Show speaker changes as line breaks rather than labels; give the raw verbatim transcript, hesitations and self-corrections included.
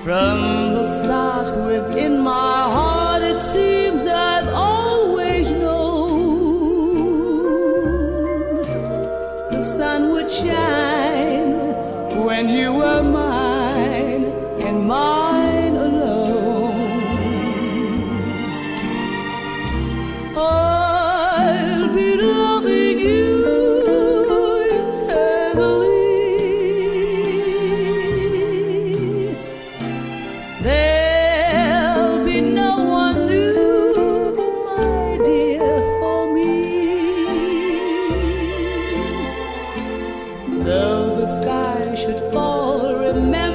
From the start within my heart, it seems I've always known the sun would shine when you were mine and mine alone. I'll be loving you there'll be no one new, my dear, for me. Though the sky should fall, remember